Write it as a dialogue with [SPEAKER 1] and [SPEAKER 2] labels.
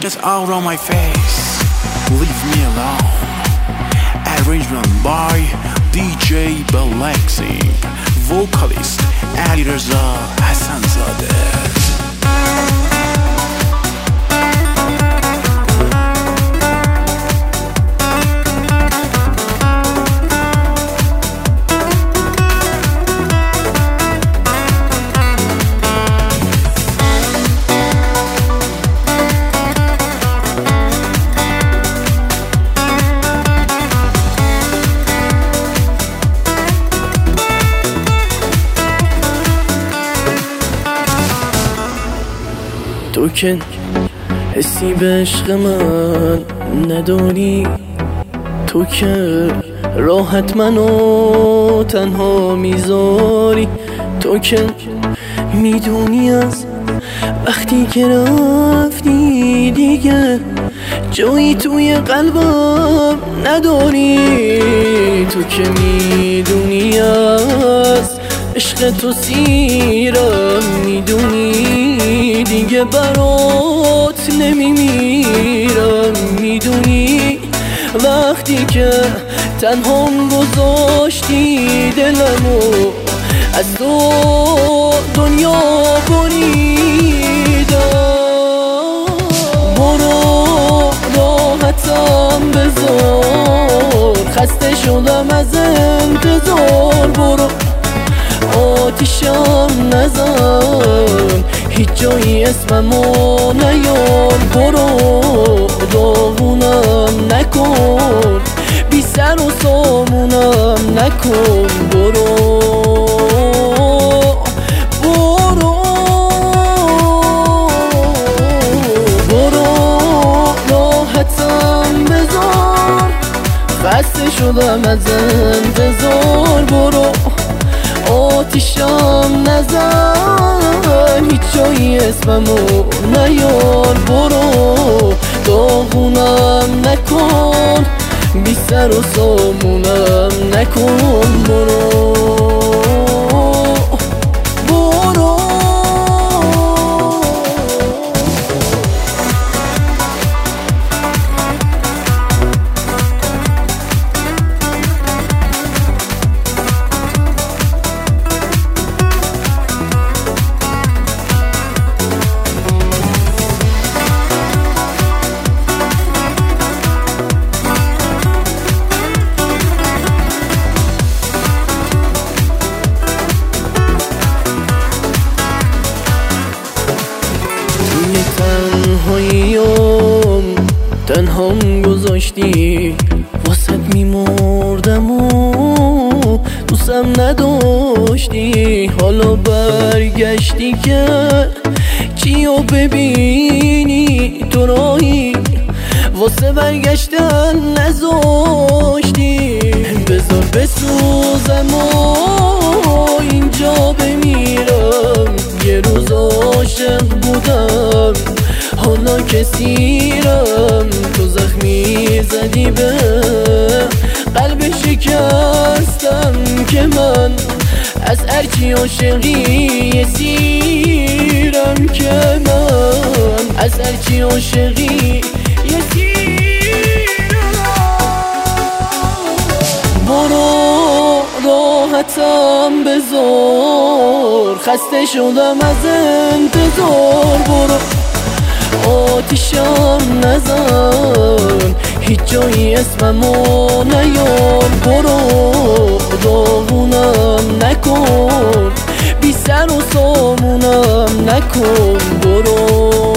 [SPEAKER 1] Just out on my face, leave me alone. Arrangement by DJ Balexi, vocalist Alireza Hasanzadeh.
[SPEAKER 2] تو که حسی به عشق من نداری، تو که راحت منو تنها میذاری، تو که میدونی از وقتی که رفتی دیگه جایی توی قلبم نداری، تو که میدونی از عشق تو سیرم، میدونی دیگه برات نمیمیرم، میدونی وقتی که تنهام گذاشتی دلمو از تو دنیا بریدم. برو راحتم بذار، خسته شدم از انتظار، برو آتیشم نزن، هیچ جایی اسممو نیار، برو داغونم نکن، بی سر و سامونم نکن، برو راحتم بذار، خسته شدم از انتظار، برو آتیشم نزن، هیچ جایی اسممو نیار، برو داغونم نکن، بی سر و سامونم نکن، برو تنهام گذاشتی، واسد میمردم و دوستم نداشتی، حالا برگشتی که چیو ببینی، تو راهی واسه برگشتن نذاشتی، بذار بسوزم و اینجا بمیرم، یه روز عاشق بودم حالا که سیرم، تو زخمی زدی به قلب شکستم که من از هرچی عاشقی سیرم، که من از هرچی عاشقی سیرم. برو راحتم بذار، خسته شدم از انتظار، برو آتیشم نزن، هیچ جایی اسممو نیار، برو داغونم نکن، بی سر و سامونم نکن، برو